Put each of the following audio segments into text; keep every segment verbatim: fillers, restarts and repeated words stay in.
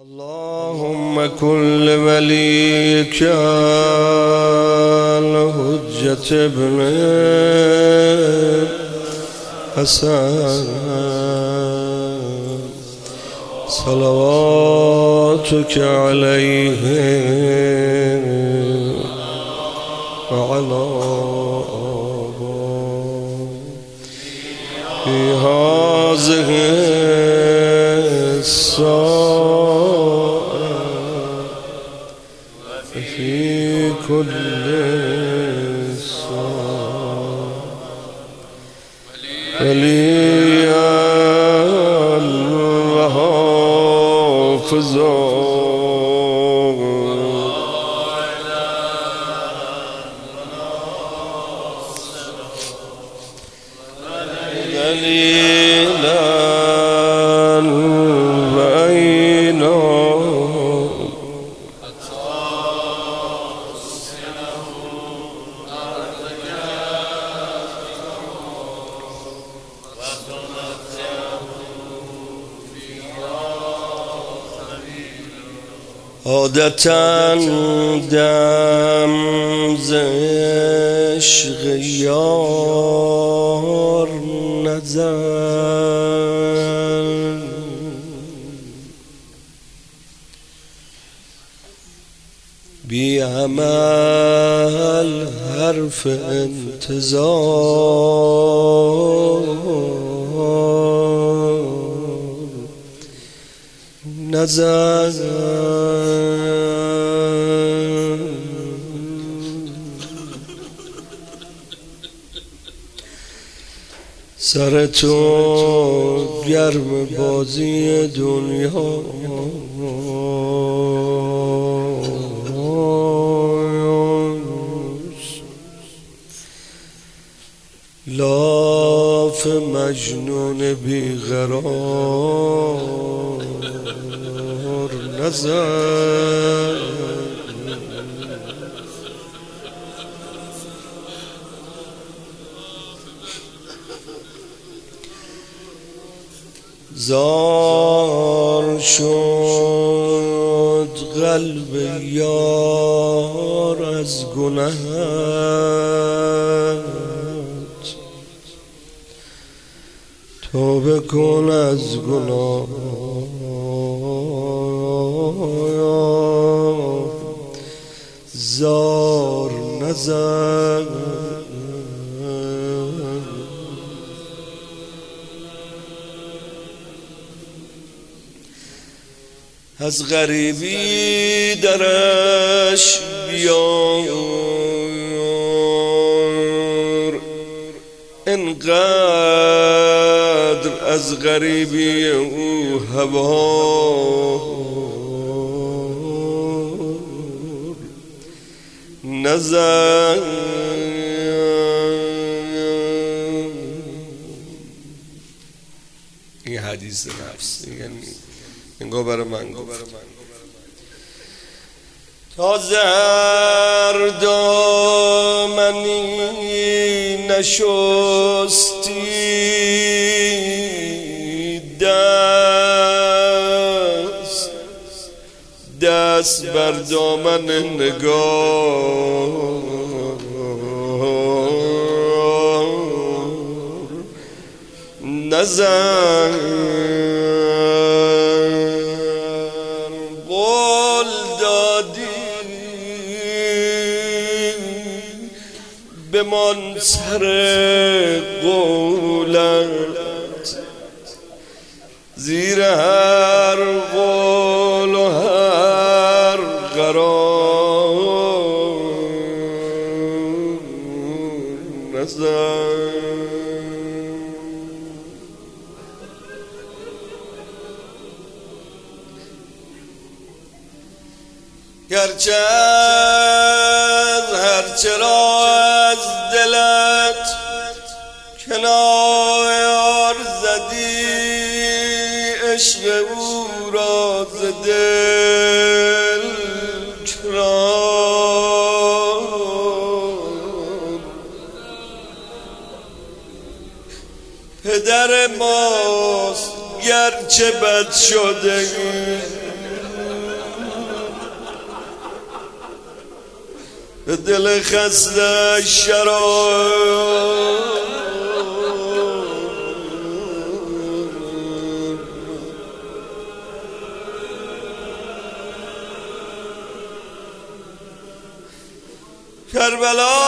اللهم كن لوليك الحجة ابن حسن صلواتك عليه وعلى آبائه في هذه الساعة في كل ساعة وليا وحافظا دليلا وعينا عادتاً دم ز عشق یار نزن بی عمل حرف انتظار نزن سر تو گرم بازی دنیا لاف مجنون بیقرار نزن زار شد قلب یار از گناهت توبه کن از گناه زار نزن از غریبی درش بیار انقدر از غریبی او هوا نزن این حدیث نفس انگاه برای من گفت تا زهر دامنی نشستی دست دست بر دامن نگار نزن قول دادی بمان سر قولت زیر هر قول و هر قرار نزن گرچه از هرچه را از دلت کنار زدی عشق او را ز دل چران پدر ماست گرچه بد شده دل خسته شراب کربلا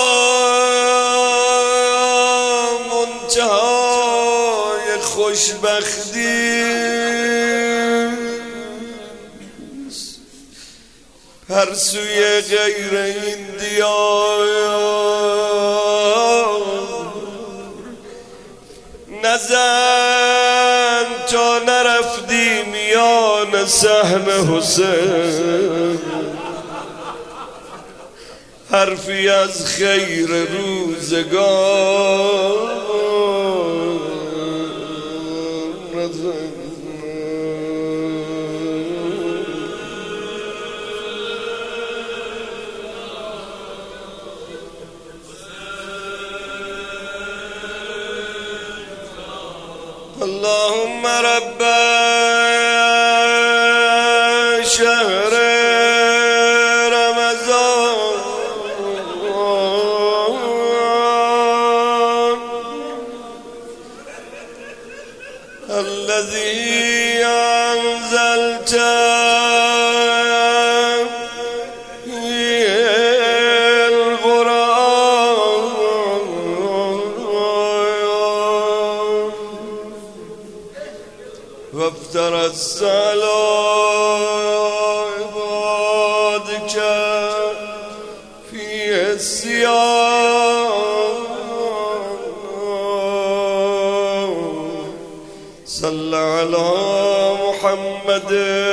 منتهای خوشبختی هر سوی غیر این دیار نزن تا نرفتی میان سهم حسین حرفی از خیر روزگار اللهم رب شهر رمضان الذي أنزلت وافترضت على عبادك في الصيام صل على محمد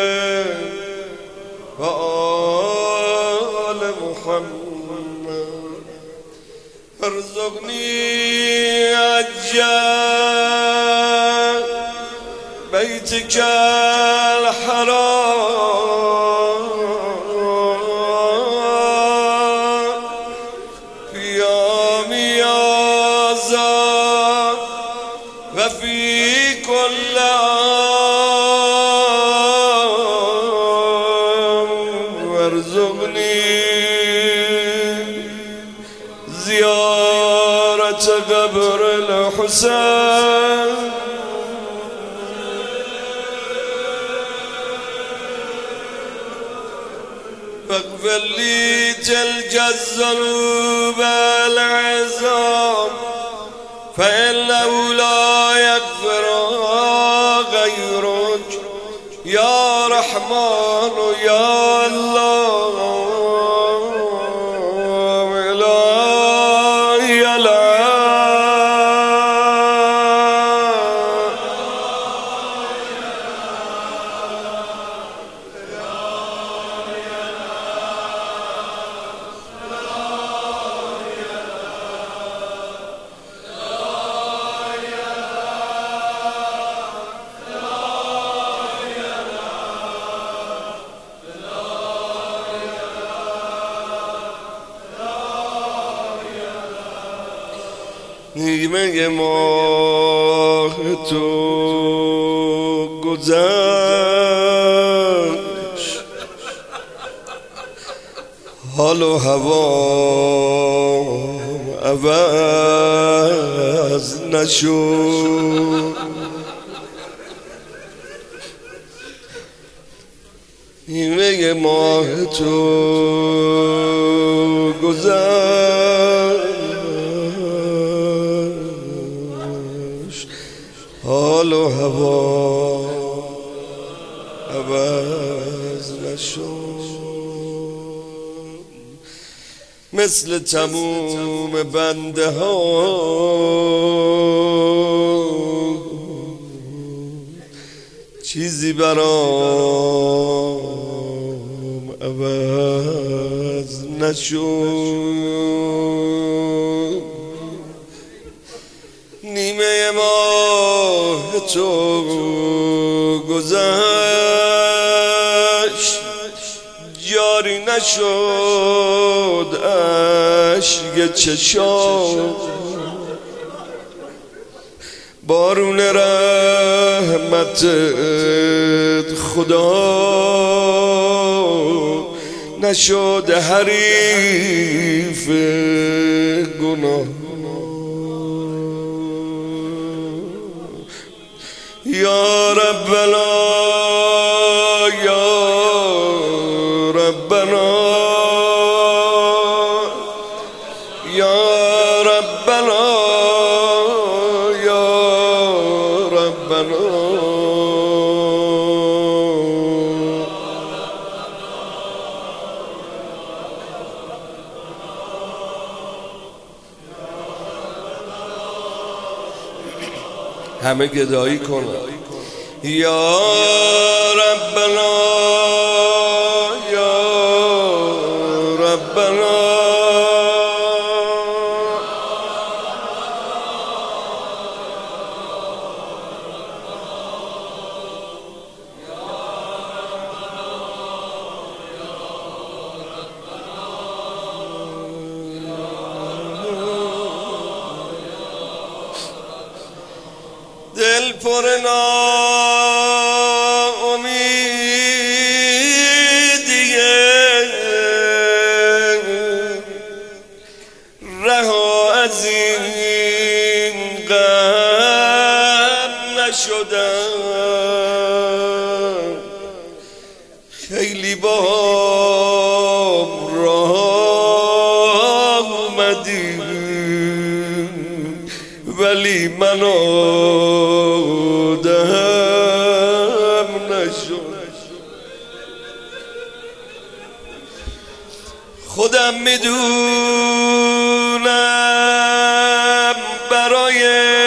وآل محمد ارزقني أجل بيتك الحرام في يوم هذا وفي كل عام وارزقني زيارة قبر الحسين فاغفر لي تلك الذنوب العظام فإنه لا يغفرها غيرك يا رحمن يا الله إلهي نیمه ماه تو گذشت حال و هوا عوض نشد نیمه ماه تو گذشت حال و هوا عوض نشد مثل تموم بنده ها چیزی برام عوض نشد نیمه ماه تو گذشت جاری نشد اشک چشام بارون رحمت خدا نشده حریف گناه. یا ربنا یا ربنا یا ربنا یا ربنا همه گدایی کنن. یا ربنا یا ربنا دل پر ناامیدیه رها از این غم نشدم. خیلی با راه اومدی ولی منو دهم نشد. خودم میدونم برای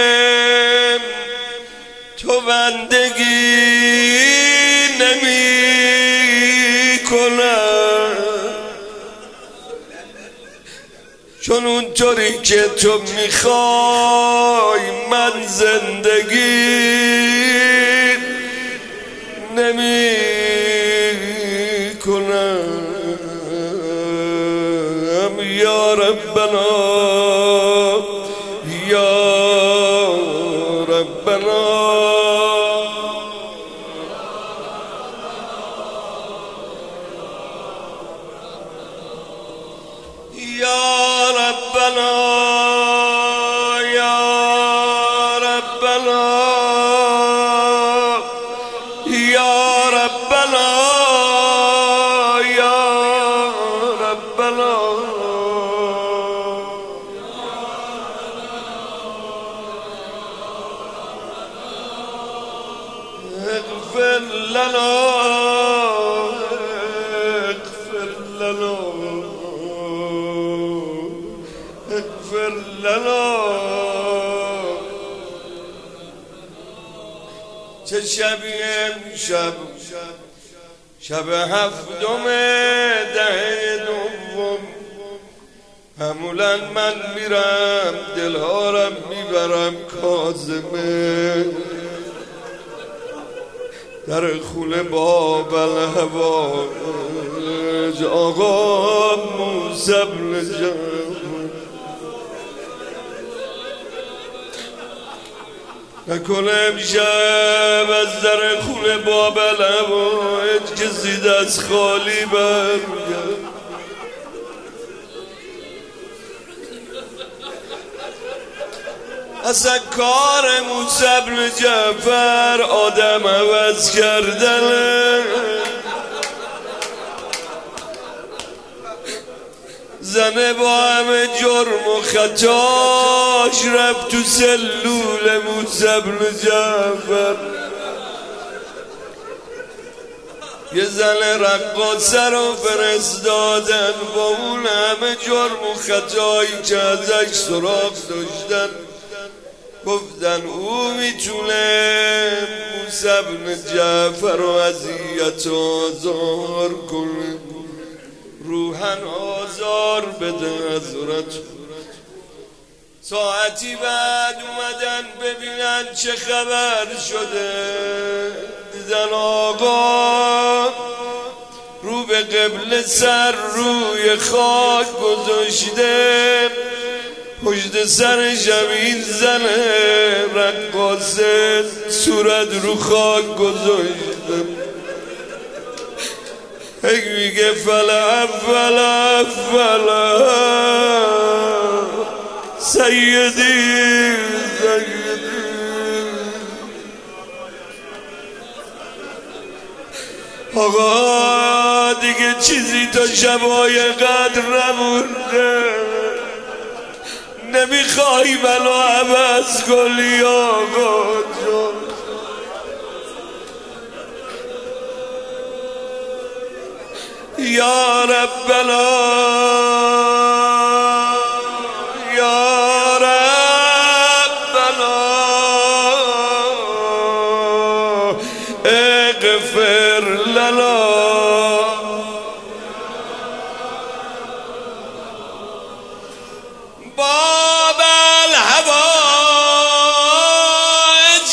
تو بندگی نمی کنم، چون اونطوری که تو میخوای من زندگی نمی کنم. یا ربنا یا ربنا یا ربنا یا ربنا یا ربنا یا ربنا اغفر لنا اغفر لنا اغفر لنا. چه شبی امشب شب هفتم ده دوم، معمولا من میرم دلهارم میبرم کاظمه در خونه باب الهواج آقا موسی بن جعفر. نکنه امشب از در خونه باب الهواج کسی دست خالی برگرد. اصلا کار موسی بن جعفر آدم عوض کردنه. زنه با همه جرم و خطاش رفت تو سلول موسی بن جعفر. یه زن رقاصه رو فرستادن با اون همه جرم و خطایی که ازش سراغ داشتن. گفتن او میتونه موسی بن جعفر رو اذیت و آزار کنه، روحن آزار بده حضرت. ساعتی بعد اومدن ببینن چه خبر شده. دیدن آقا رو به قبله سر روی خاک گذاشته، پشت سرش این زن رقاصه صورت رو خاک گذاشته. هی میگه فلا فلا فلا سیدی سیدی آقا دیگه چیزی تا شبای قدر نمونده، نمیخوای منو عوض کنی آقا جان. یا ربنا یا ربنا اغفر لنا باب الحوائج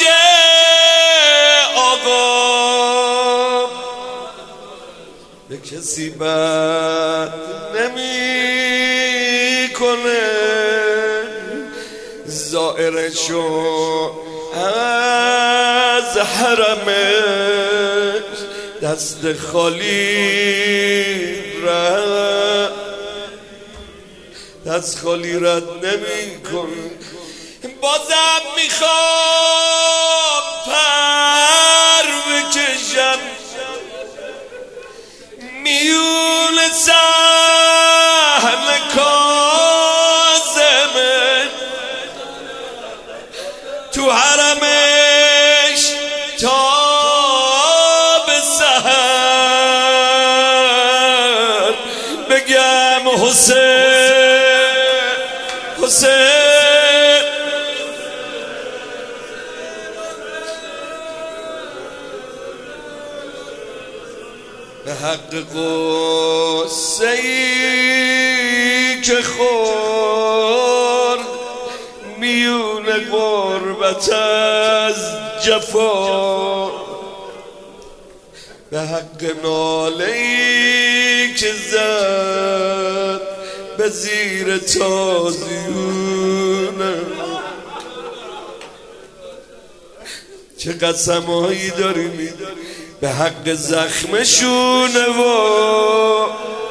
آقا به کسی بد نمی کنه، زائرشو از حرمش دست خالی رد دست خالی رد نمی کنه. بازم میخوام پر بکشم میون سهم کاظمه تو حرمش تا به سحر بگم حسین حسین به حق قصه ای که خورد میون غربت از جفا، به حق ناله ای که زد به زیر تازیونه. چه قسمایی داری میداری به حق زخمشونه و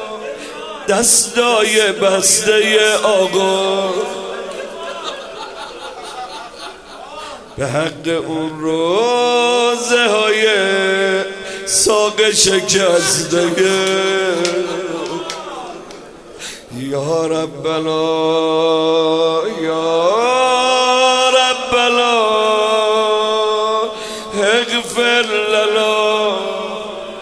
دستای بسته آقا، به حق اون روزه های ساق شکسته. یا ربنا یا ربنا اغفر لنا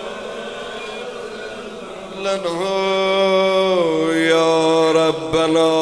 لنا یا ربنا